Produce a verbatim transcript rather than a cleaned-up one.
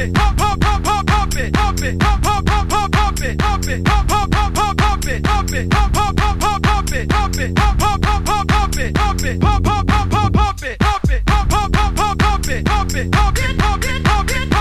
it, pump, pump, pump, pump, pump it, pump it, pump, pump, pump, pump, pump it, pump it, pump, pump, pump, pump, pump it, pump it, pump, pump, pump, pump, pump it, pump it, pump, pump, pump, pump, pump it, pump it, pump, pump, pump, pump, pump it, pump it, pump, pump, pump, pump, pump it, pump it, pump it, pump it, pump it, pump it.